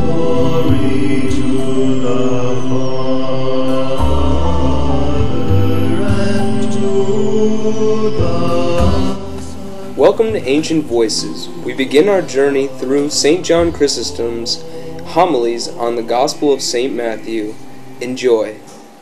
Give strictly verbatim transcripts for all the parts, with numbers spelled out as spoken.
Glory to the Father and to the Son. Welcome to Ancient Voices. We begin our journey through Saint John Chrysostom's homilies on the Gospel of Saint Matthew. Enjoy.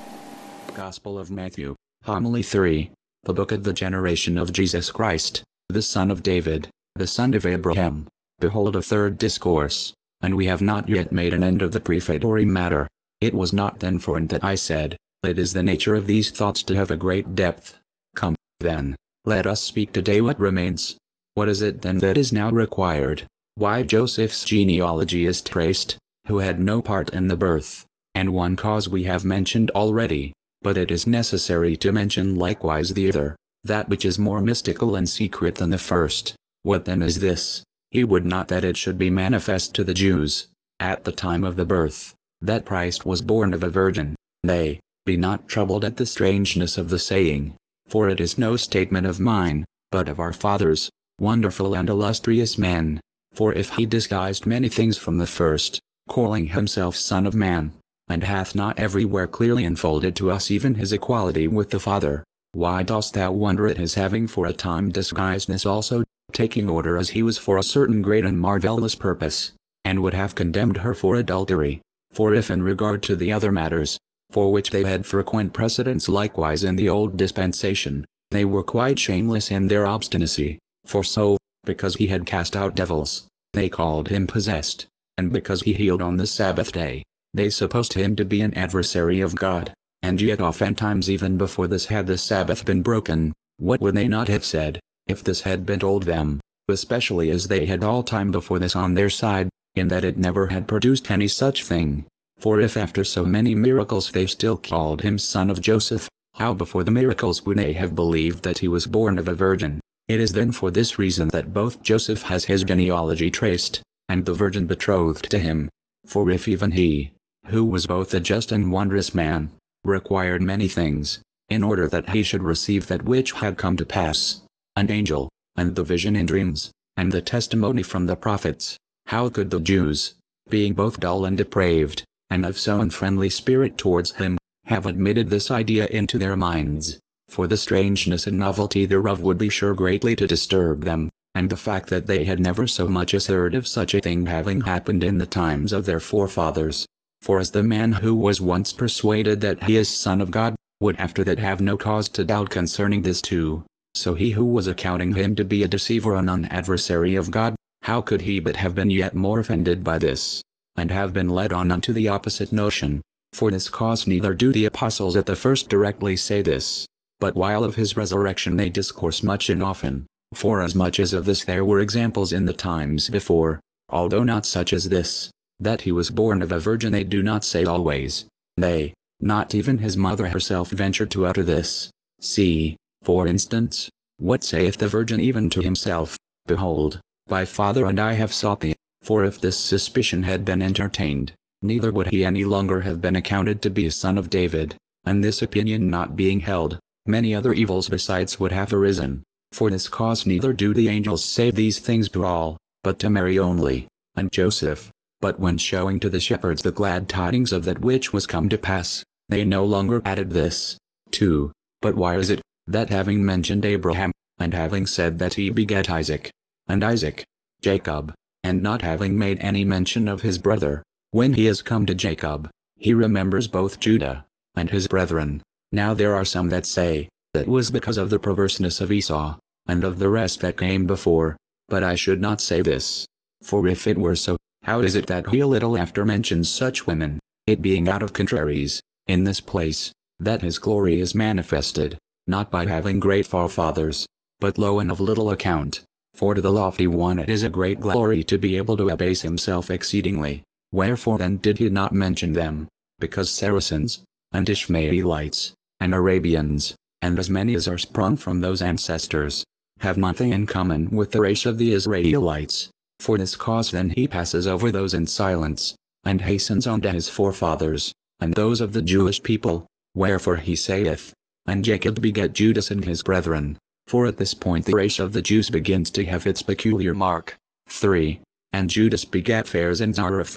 Gospel of Matthew, Homily three, the book of the generation of Jesus Christ, the son of David, the son of Abraham. Behold a third discourse, and we have not yet made an end of the prefatory matter. It was not then for that I said, it is the nature of these thoughts to have a great depth. Come, then, let us speak today what remains. What is it then that is now required? Why Joseph's genealogy is traced, who had no part in the birth, and one cause we have mentioned already. But it is necessary to mention likewise the other, that which is more mystical and secret than the first. What then is this? He would not that it should be manifest to the Jews, at the time of the birth, that Christ was born of a virgin. Nay, be not troubled at the strangeness of the saying, for it is no statement of mine, but of our fathers, wonderful and illustrious men. For if he disguised many things from the first, calling himself Son of Man, and hath not everywhere clearly unfolded to us even his equality with the Father, why dost thou wonder at his having for a time disguised this also, taking order as he was for a certain great and marvellous purpose, and would have condemned her for adultery? For if in regard to the other matters, for which they had frequent precedents likewise in the old dispensation, they were quite shameless in their obstinacy, for so, because he had cast out devils, they called him possessed, and because he healed on the Sabbath day, they supposed him to be an adversary of God. And yet oftentimes even before this had the Sabbath been broken, what would they not have said, if this had been told them, especially as they had all time before this on their side, in that it never had produced any such thing? For if after so many miracles they still called him son of Joseph, how before the miracles would they have believed that he was born of a virgin? It is then for this reason that both Joseph has his genealogy traced, and the virgin betrothed to him. For if even he, who was both a just and wondrous man, required many things, in order that he should receive that which had come to pass, an angel, and the vision in dreams, and the testimony from the prophets, how could the Jews, being both dull and depraved, and of so unfriendly spirit towards him, have admitted this idea into their minds? For the strangeness and novelty thereof would be sure greatly to disturb them, and the fact that they had never so much as heard of such a thing having happened in the times of their forefathers. For as the man who was once persuaded that he is Son of God, would after that have no cause to doubt concerning this too, so he who was accounting him to be a deceiver and an adversary of God, how could he but have been yet more offended by this, and have been led on unto the opposite notion? For this cause neither do the apostles at the first directly say this, but while of his resurrection they discourse much and often, forasmuch as of this there were examples in the times before, although not such as this, that he was born of a virgin they do not say always. Nay, not even his mother herself ventured to utter this. See, for instance, what saith the virgin even to himself, Behold, thy father and I have sought thee. For if this suspicion had been entertained, neither would he any longer have been accounted to be a son of David, and this opinion not being held, many other evils besides would have arisen. For this cause neither do the angels say these things to all, but to Mary only, and Joseph. But when showing to the shepherds the glad tidings of that which was come to pass, they no longer added this, too. But why is it, that having mentioned Abraham, and having said that he begat Isaac, and Isaac, Jacob, and not having made any mention of his brother, when he is come to Jacob, he remembers both Judah, and his brethren? Now there are some that say, that was because of the perverseness of Esau, and of the rest that came before. But I should not say this. For if it were so, how is it that he a little after mentions such women, it being out of contraries, in this place, that his glory is manifested, not by having great forefathers, but low and of little account? For to the lofty one it is a great glory to be able to abase himself exceedingly. Wherefore then did he not mention them? Because Saracens, and Ishmaelites, and Arabians, and as many as are sprung from those ancestors, have nothing in common with the race of the Israelites. For this cause then he passes over those in silence, and hastens on to his forefathers, and those of the Jewish people. Wherefore he saith, And Jacob begat Judas and his brethren. For at this point the race of the Jews begins to have its peculiar mark. three. And Judas begat Phares and Zarathumra.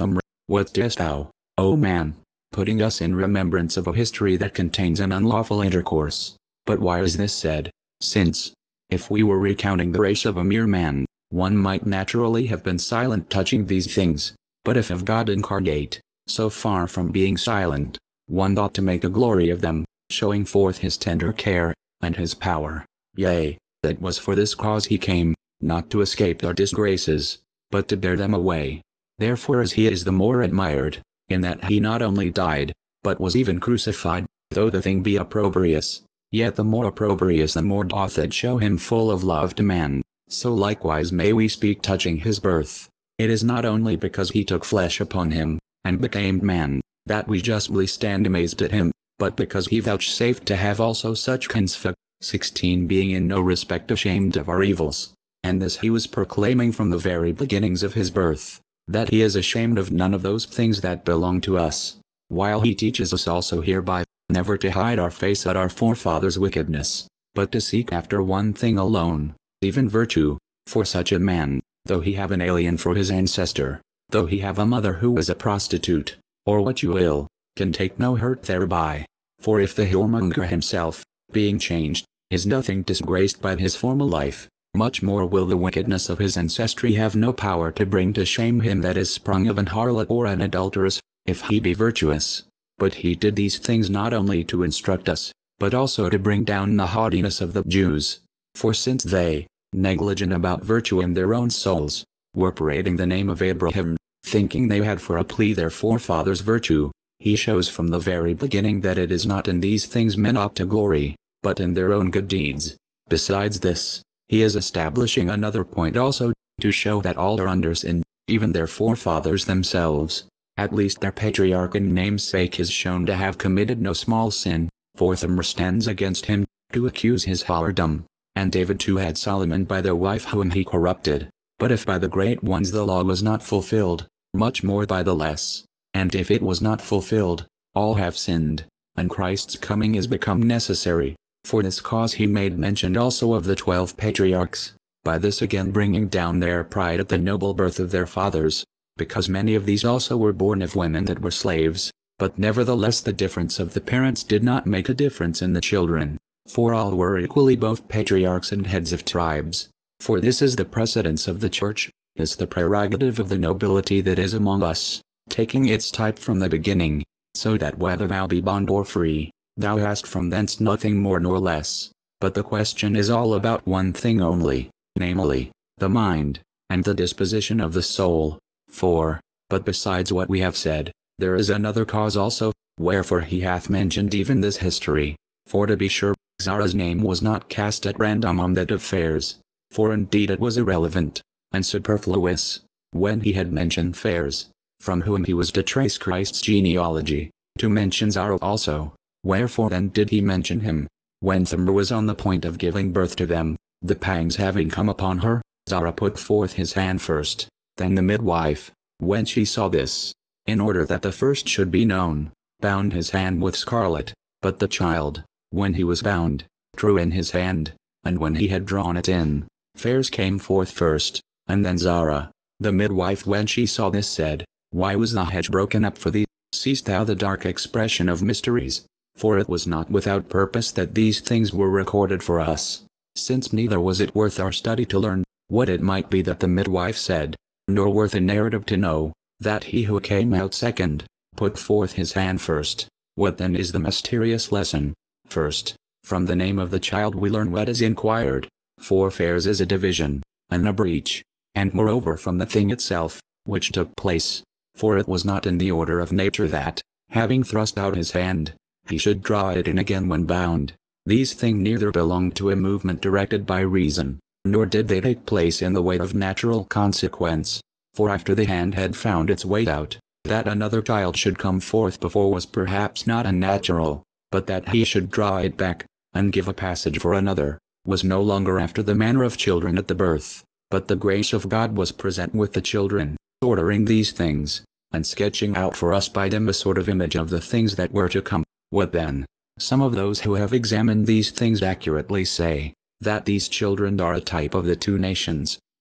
What dost thou, O man, putting us in remembrance of a history that contains an unlawful intercourse? But why is this said? Since, if we were recounting the race of a mere man, one might naturally have been silent touching these things. But if of God incarnate, so far from being silent, one ought to make a glory of them, showing forth his tender care, and his power. Yea, that was for this cause he came, not to escape our disgraces, but to bear them away. Therefore as he is the more admired, in that he not only died, but was even crucified, though the thing be opprobrious, yet the more opprobrious the more doth it show him full of love to man. So likewise may we speak touching his birth. It is not only because he took flesh upon him, and became man, that we justly stand amazed at him, but because he vouchsafed to have also such kinsfolk, sixteen being in no respect ashamed of our evils. And this he was proclaiming from the very beginnings of his birth, that he is ashamed of none of those things that belong to us, while he teaches us also hereby, never to hide our face at our forefathers' wickedness, but to seek after one thing alone, even virtue. For such a man, though he have an alien for his ancestor, though he have a mother who is a prostitute, or what you will, can take no hurt thereby. For if the whoremonger himself, being changed, is nothing disgraced by his former life, much more will the wickedness of his ancestry have no power to bring to shame him that is sprung of an harlot or an adulteress, if he be virtuous. But he did these things not only to instruct us, but also to bring down the haughtiness of the Jews. For since they, negligent about virtue in their own souls, were parading the name of Abraham, thinking they had for a plea their forefathers' virtue, he shows from the very beginning that it is not in these things men ought to glory, but in their own good deeds. Besides this, he is establishing another point also, to show that all are under sin, even their forefathers themselves. At least their patriarch in namesake is shown to have committed no small sin, for Thamar stands against him, to accuse his whoredom, and David too had Solomon by the wife whom he corrupted. But if by the great ones the law was not fulfilled, much more by the less, and if it was not fulfilled, all have sinned, and Christ's coming is become necessary. For this cause he made mention also of the twelve patriarchs, by this again bringing down their pride at the noble birth of their fathers, because many of these also were born of women that were slaves, but nevertheless the difference of the parents did not make a difference in the children, for all were equally both patriarchs and heads of tribes. For this is the precedence of the church, is the prerogative of the nobility that is among us, taking its type from the beginning, so that whether thou be bond or free, thou hast from thence nothing more nor less. But the question is all about one thing only, namely, the mind, and the disposition of the soul. For, but besides what we have said, there is another cause also, wherefore he hath mentioned even this history. For to be sure, Zara's name was not cast at random on that of Phares, for indeed it was irrelevant, and superfluous, when he had mentioned Phares, from whom he was to trace Christ's genealogy, to mention Zara also. Wherefore then did he mention him? When Thamar was on the point of giving birth to them, the pangs having come upon her, Zara put forth his hand first, then the midwife, when she saw this, in order that the first should be known, bound his hand with scarlet, but the child, when he was bound, drew in his hand, and when he had drawn it in, Phares came forth first, and then Zara. The midwife when she saw this said, Why was the hedge broken up for thee? Seest thou the dark expression of mysteries? For it was not without purpose that these things were recorded for us, since neither was it worth our study to learn, what it might be that the midwife said, nor worth a narrative to know, that he who came out second, put forth his hand first. What then is the mysterious lesson? First, from the name of the child we learn what is inquired, for Phares is a division, and a breach, and moreover from the thing itself, which took place, for it was not in the order of nature that, having thrust out his hand, he should draw it in again when bound. These things neither belonged to a movement directed by reason, nor did they take place in the way of natural consequence, for after the hand had found its way out, that another child should come forth before was perhaps not unnatural, but that he should draw it back, and give a passage for another, was no longer after the manner of children at the birth, but the grace of God was present with the children, ordering these things, and sketching out for us by them a sort of image of the things that were to come. What then? Some of those who have examined these things accurately say, that these children are a type of the two nations,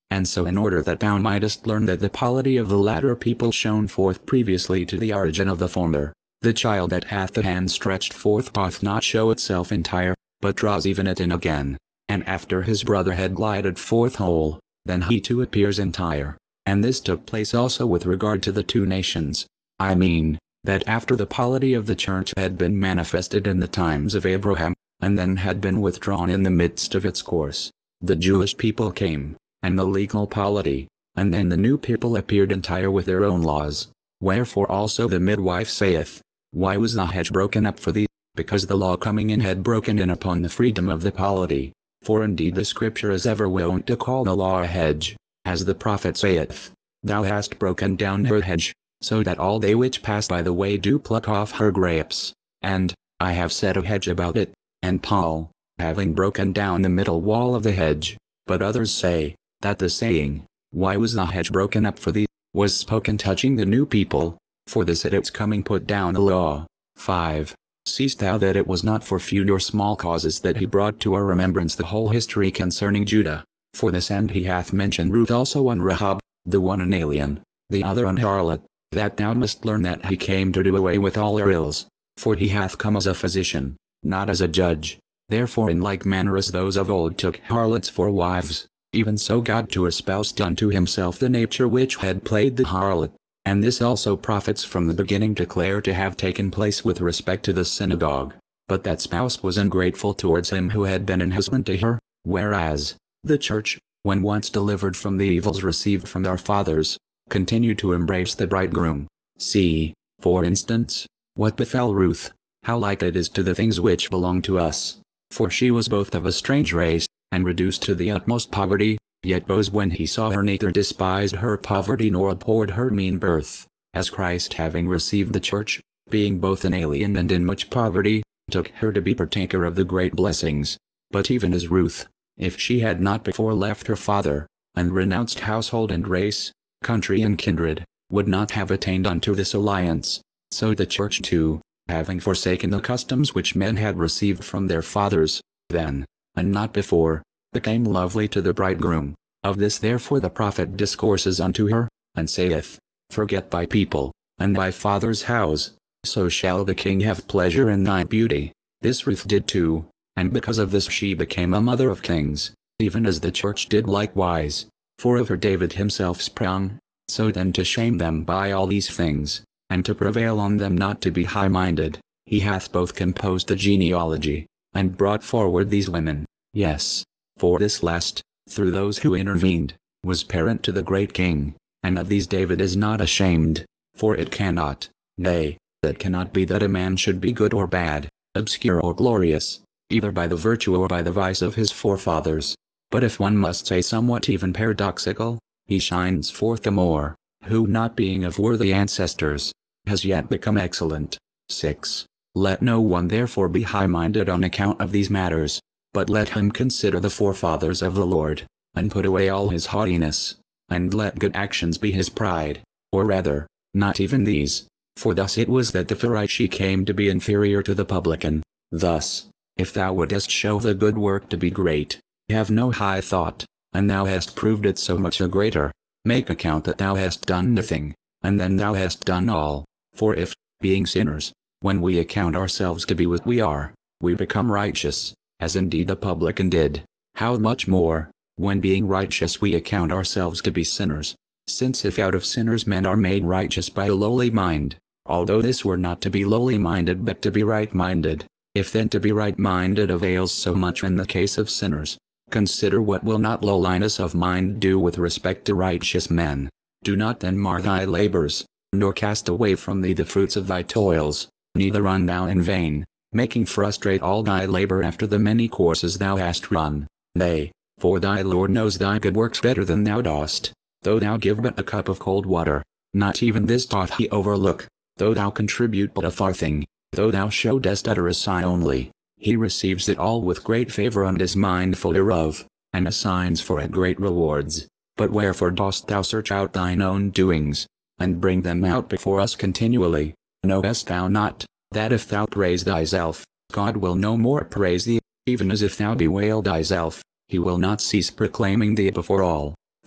And so in order that thou mightest learn that the polity of the latter people shone forth previously to the origin of the former, the child that hath the hand stretched forth doth not show itself entire, but draws even it in again. And after his brother had glided forth whole, then he too appears entire. And this took place also with regard to the two nations. I mean, that after the polity of the church had been manifested in the times of Abraham, and then had been withdrawn in the midst of its course, the Jewish people came, and the legal polity, and then the new people appeared entire with their own laws. Wherefore also the midwife saith, Why was the hedge broken up for thee? Because the law coming in had broken in upon the freedom of the polity. For indeed the scripture is ever wont to call the law a hedge, as the prophet saith, Thou hast broken down her hedge, so that all they which pass by the way do pluck off her grapes. And, I have set a hedge about it, and Paul, having broken down the middle wall of the hedge. But others say, that the saying, Why was the hedge broken up for thee, was spoken touching the new people, for this at its coming put down the law. five. Seest thou that it was not for few or small causes that he brought to our remembrance the whole history concerning Judah? For this end he hath mentioned Ruth also and Rahab, the one an alien, the other an harlot, that thou must learn that he came to do away with all our ills. For he hath come as a physician, not as a judge. Therefore in like manner as those of old took harlots for wives, even so God too espoused unto himself the nature which had played the harlot. And this also prophets from the beginning declare to have taken place with respect to the synagogue. But that spouse was ungrateful towards him who had been an husband to her, whereas the church, when once delivered from the evils received from our fathers, continued to embrace the bridegroom. See, for instance, what befell Ruth, how like it is to the things which belong to us. For she was both of a strange race, and reduced to the utmost poverty. Yet Boaz when he saw her neither despised her poverty nor abhorred her mean birth, as Christ having received the church, being both an alien and in much poverty, took her to be partaker of the great blessings. But even as Ruth, if she had not before left her father, and renounced household and race, country and kindred, would not have attained unto this alliance, so the church too, having forsaken the customs which men had received from their fathers, then, and not before, became lovely to the bridegroom. Of this therefore the prophet discourses unto her, and saith, Forget thy people, and thy father's house, so shall the king have pleasure in thy beauty. This Ruth did too, and because of this she became a mother of kings, even as the church did likewise. For of her David himself sprung, so then to shame them by all these things, and to prevail on them not to be high-minded, he hath both composed the genealogy, and brought forward these women. Yes. For this last, through those who intervened, was parent to the great king, and of these David is not ashamed, for it cannot, nay, it cannot be that a man should be good or bad, obscure or glorious, either by the virtue or by the vice of his forefathers. But if one must say somewhat even paradoxical, he shines forth the more, who not being of worthy ancestors, has yet become excellent. six. Let no one therefore be high-minded on account of these matters, but let him consider the forefathers of the Lord, and put away all his haughtiness, and let good actions be his pride, or rather, not even these, for thus it was that the Pharisee came to be inferior to the publican. Thus, if thou wouldest show the good work to be great, have no high thought, and thou hast proved it so much a greater, make account that thou hast done nothing, and then thou hast done all. For if, being sinners, when we account ourselves to be what we are, we become righteous, as indeed the publican did, how much more, when being righteous we account ourselves to be sinners? Since if out of sinners men are made righteous by a lowly mind, although this were not to be lowly-minded but to be right-minded, if then to be right-minded avails so much in the case of sinners, consider what will not lowliness of mind do with respect to righteous men. Do not then mar thy labors, nor cast away from thee the fruits of thy toils, neither run thou in vain, making frustrate all thy labor after the many courses thou hast run. Nay, for thy Lord knows thy good works better than thou dost, though thou give but a cup of cold water, not even this doth he overlook, though thou contribute but a farthing, though thou showest utter a sign only, he receives it all with great favor and is mindful hereof, and assigns for it great rewards. But wherefore dost thou search out thine own doings, and bring them out before us continually? Knowest thou not, that if thou praise thyself, God will no more praise thee, even as if thou bewail thyself, he will not cease proclaiming thee before all?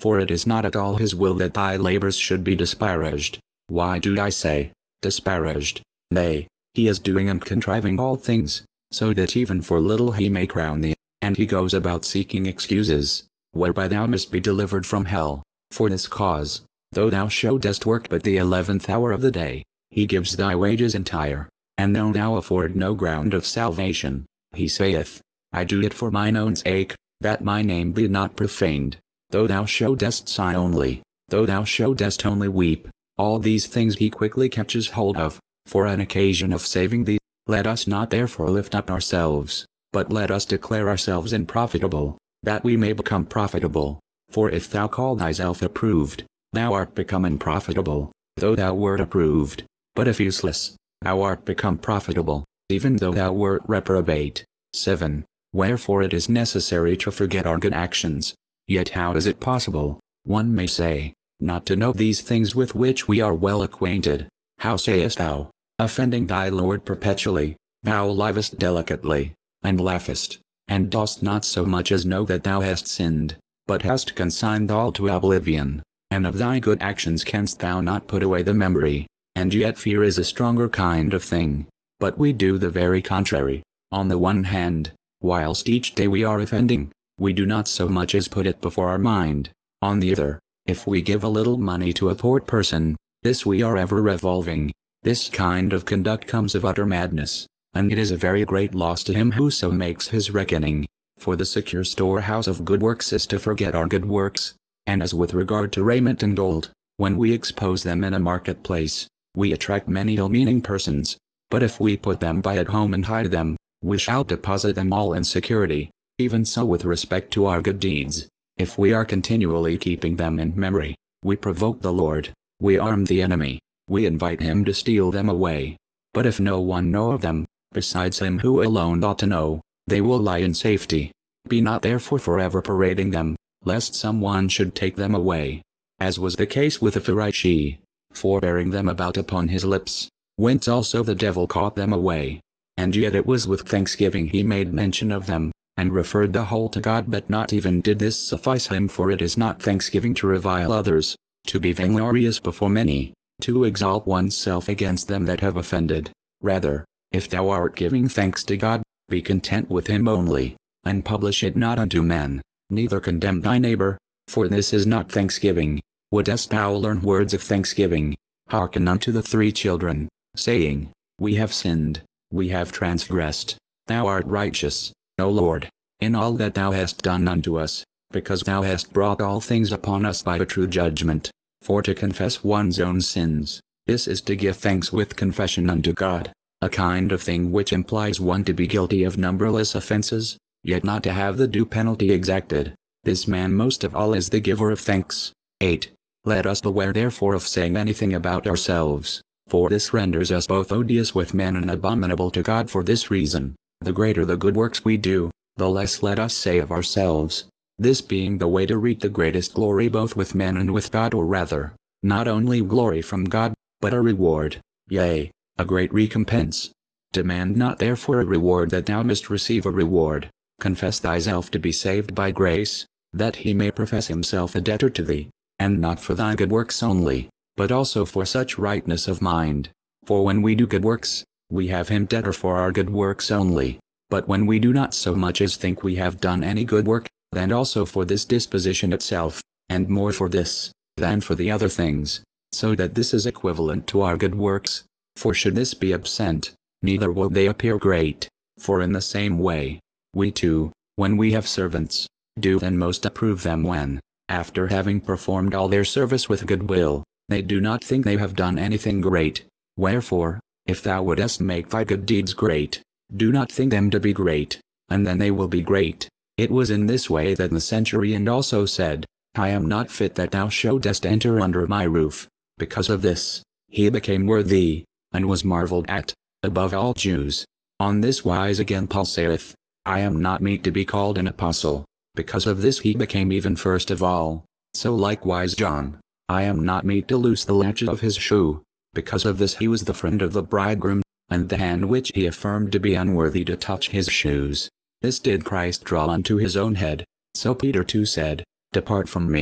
For it is not at all his will that thy labors should be disparaged. Why do I say, disparaged? Nay, he is doing and contriving all things, so that even for little he may crown thee, and he goes about seeking excuses, whereby thou must be delivered from hell. For this cause, though thou showest work but the eleventh hour of the day, he gives thy wages entire, and though thou afford no ground of salvation, he saith, I do it for mine own sake, that my name be not profaned. Though thou showest sigh only, though thou showest only weep, all these things he quickly catches hold of, for an occasion of saving thee. Let us not therefore lift up ourselves, but let us declare ourselves unprofitable, that we may become profitable. For if thou call thyself approved, thou art become unprofitable, though thou wert approved. But if useless, thou art become profitable, even though thou wert reprobate. seven. Wherefore it is necessary to forget our good actions. Yet how is it possible, one may say, not to know these things with which we are well acquainted? How sayest thou, offending thy Lord perpetually, thou livest delicately, and laughest, and dost not so much as know that thou hast sinned, but hast consigned all to oblivion, and of thy good actions canst thou not put away the memory? And yet fear is a stronger kind of thing. But we do the very contrary. On the one hand, whilst each day we are offending, we do not so much as put it before our mind. On the other, if we give a little money to a poor person, this we are ever revolving. This kind of conduct comes of utter madness, and it is a very great loss to him who so makes his reckoning. For the secure storehouse of good works is to forget our good works. And as with regard to raiment and gold, when we expose them in a marketplace, we attract many ill-meaning persons. But if we put them by at home and hide them, we shall deposit them all in security. Even so with respect to our good deeds, if we are continually keeping them in memory, we provoke the Lord, we arm the enemy, we invite him to steal them away. But if no one know of them, besides him who alone ought to know, they will lie in safety. Be not therefore forever parading them, lest some one should take them away. As was the case with the Pharisee, forbearing them about upon his lips, whence also the devil caught them away. And yet it was with thanksgiving he made mention of them, and referred the whole to God. But not even did this suffice him, for it is not thanksgiving to revile others, to be vainglorious before many, to exalt oneself against them that have offended. Rather, if thou art giving thanks to God, be content with him only, and publish it not unto men, neither condemn thy neighbor, for this is not thanksgiving. Wouldest thou learn words of thanksgiving? Hearken unto the three children, saying, We have sinned, we have transgressed. Thou art righteous, O Lord, in all that thou hast done unto us, because thou hast brought all things upon us by a true judgment. For to confess one's own sins, this is to give thanks with confession unto God, a kind of thing which implies one to be guilty of numberless offenses, yet not to have the due penalty exacted. This man most of all is the giver of thanks. eight. Let us beware therefore of saying anything about ourselves, for this renders us both odious with men and abominable to God. For this reason, the greater the good works we do, the less let us say of ourselves, this being the way to reap the greatest glory both with men and with God, or rather, not only glory from God, but a reward, yea, a great recompense. Demand not therefore a reward that thou mayst receive a reward. Confess thyself to be saved by grace, that he may profess himself a debtor to thee, and not for thy good works only, but also for such rightness of mind. For when we do good works, we have him debtor for our good works only. But when we do not so much as think we have done any good work, then also for this disposition itself, and more for this, than for the other things, so that this is equivalent to our good works. For should this be absent, neither will they appear great. For in the same way, we too, when we have servants, do then most approve them when, after having performed all their service with good will, they do not think they have done anything great. Wherefore, if thou wouldest make thy good deeds great, do not think them to be great, and then they will be great. It was in this way that the centurion also said, I am not fit that thou shouldest enter under my roof. Because of this, he became worthy, and was marveled at, above all Jews. On this wise again Paul saith, I am not meet to be called an apostle. Because of this he became even first of all. So likewise John, I am not meet to loose the latchet of his shoe. Because of this he was the friend of the bridegroom, and the hand which he affirmed to be unworthy to touch his shoes, this did Christ draw unto his own head. So Peter too said, Depart from me,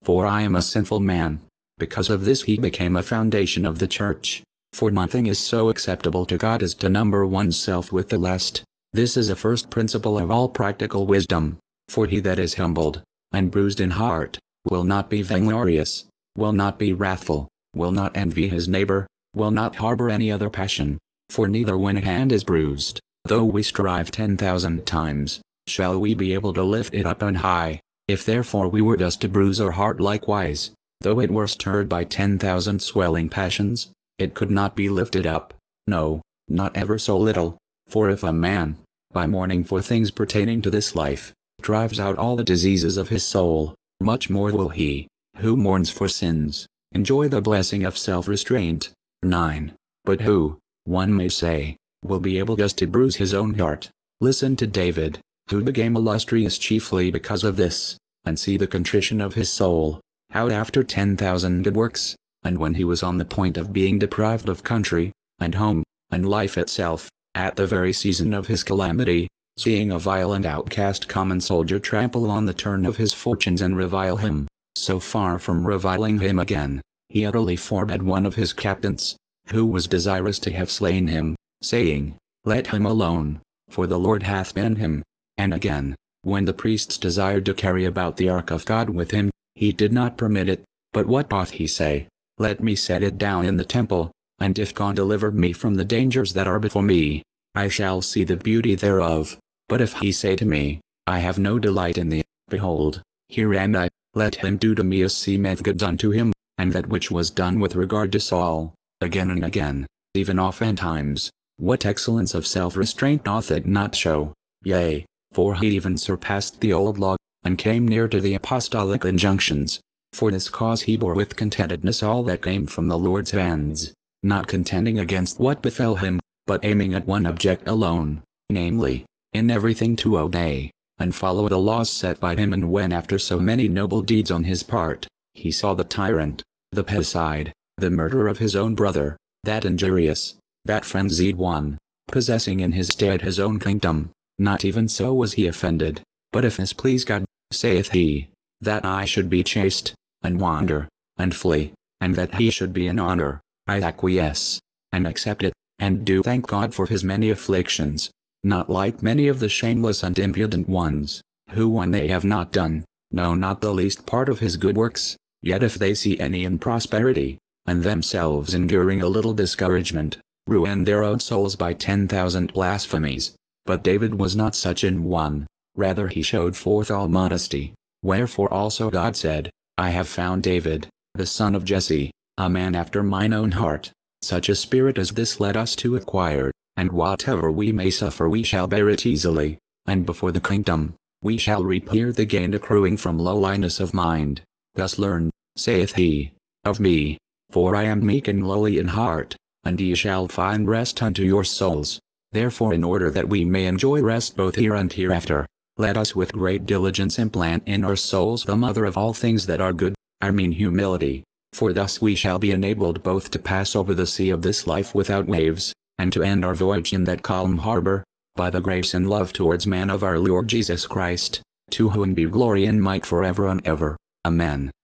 For I am a sinful man. Because of this he became a foundation of the church. For nothing is so acceptable to God as to number oneself with the lest. This is a first principle of all practical wisdom. For he that is humbled, and bruised in heart, will not be vainglorious, will not be wrathful, will not envy his neighbor, will not harbor any other passion. For neither when a hand is bruised, though we strive ten thousand times, shall we be able to lift it up on high. If therefore we were thus to bruise our heart likewise, though it were stirred by ten thousand swelling passions, it could not be lifted up, no, not ever so little. For if a man, by mourning for things pertaining to this life, drives out all the diseases of his soul, much more will he, who mourns for sins, enjoy the blessing of self-restraint. nine. But who, one may say, will be able just to bruise his own heart? Listen to David, who became illustrious chiefly because of this, and see the contrition of his soul, how after ten thousand good works, and when he was on the point of being deprived of country, and home, and life itself, at the very season of his calamity, seeing a violent outcast common soldier trample on the turn of his fortunes and revile him, so far from reviling him again, he utterly forbade one of his captains, who was desirous to have slain him, saying, Let him alone, for the Lord hath been him. And again, when the priests desired to carry about the ark of God with him, he did not permit it. But what doth he say? Let me set it down in the temple, and if God deliver me from the dangers that are before me, I shall see the beauty thereof. But if he say to me, I have no delight in thee, behold, here am I, let him do to me as seemeth good unto him. And that which was done with regard to Saul, again and again, even oftentimes, what excellence of self-restraint doth it not show? Yea, for he even surpassed the old law, and came near to the apostolic injunctions. For this cause he bore with contentedness all that came from the Lord's hands, not contending against what befell him, but aiming at one object alone, namely, in everything to obey, and follow the laws set by him. And when after so many noble deeds on his part, he saw the tyrant, the parricide, the murderer of his own brother, that injurious, that frenzied one, possessing in his stead his own kingdom, not even so was he offended. But if this please God, saith he, that I should be chaste, and wander, and flee, and that he should be in honor, I acquiesce, and accept it, and do thank God for his many afflictions, not like many of the shameless and impudent ones, who when they have not done, know not the least part of his good works, yet if they see any in prosperity, and themselves enduring a little discouragement, ruin their own souls by ten thousand blasphemies. But David was not such an one, rather he showed forth all modesty. Wherefore also God said, I have found David, the son of Jesse, a man after mine own heart. Such a spirit as this let us to acquire, and whatever we may suffer we shall bear it easily, and before the kingdom, we shall reap here the gain accruing from lowliness of mind. Thus learn, saith he, of me, for I am meek and lowly in heart, and ye shall find rest unto your souls. Therefore in order that we may enjoy rest both here and hereafter, let us with great diligence implant in our souls the mother of all things that are good, I mean humility, for thus we shall be enabled both to pass over the sea of this life without waves, and to end our voyage in that calm harbor, by the grace and love towards man of our Lord Jesus Christ, to whom be glory and might forever and ever. Amen.